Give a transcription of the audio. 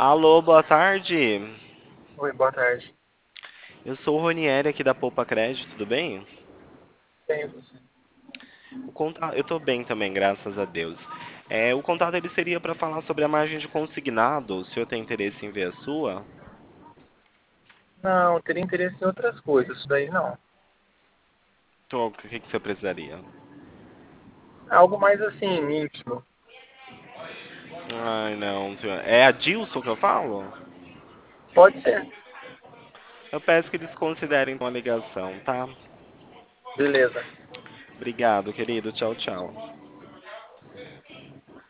Alô, boa tarde. Oi, boa tarde. Eu sou o Ronieri aqui da Poupa Crédito, tudo bem? Bem, você? Eu tô bem também, graças a Deus. O contato ele seria para falar sobre a margem de consignado. O senhor tem interesse em ver a sua? Não, eu teria interesse em outras coisas, isso daí não. Então, o que que você precisaria? Algo mais assim, íntimo. Ai, não, senhor. É a Dilson que eu falo? Pode ser. Eu peço que eles considerem uma ligação, tá? Beleza. Obrigado, querido. Tchau, tchau.